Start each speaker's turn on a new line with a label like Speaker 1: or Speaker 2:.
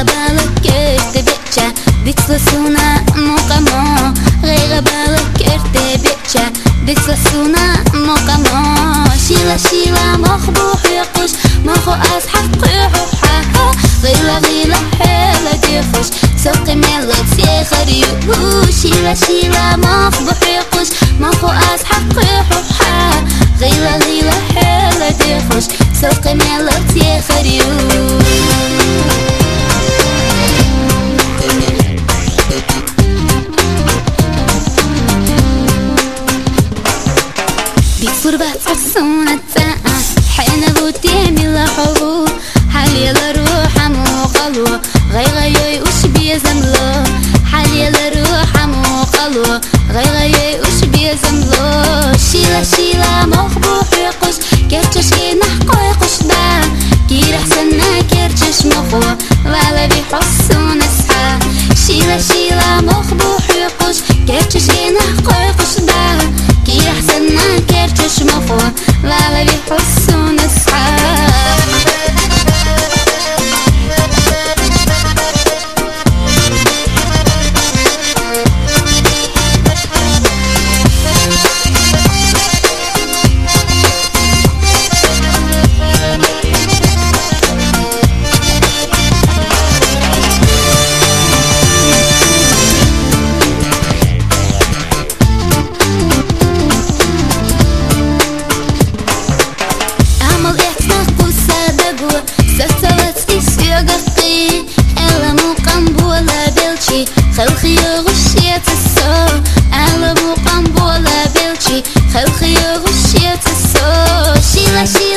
Speaker 1: بالك ارتبتشا بتصلصونا مقامو غير بالك ارتبتشا بتصلصونا مقامو شيلا شيلا مخبوح يقش مخو أصحاب قيحوحا غيلا غيلا حيلة ديخش سوق ميلك سيخريو شيلا شيلا مخبوح يقش مخو أصحاب قيحوحا غيلا غيلا حيلة ديخش سوق ميلك سيخريو بقربة تصونة ساعة حين بوتيمي لحبو حالي لروح موقلو غيغي وش بيزملو حالي لروح موقلو غيغي وش بيزملو شيلا شيلا مخبوح يقش كرتش كي نحقو يقش با كي رحسنا كرتش مخو ولا بيحسون اسحا شيلا شيلا مخبوح يقش كرتش كي نحقو يقش با كي رحسنا كرتش مخو ولا بيحسون اسحا خلقي غشية السو أنا مقام بولا بلشي خلقي غشية السو شيلا شيلا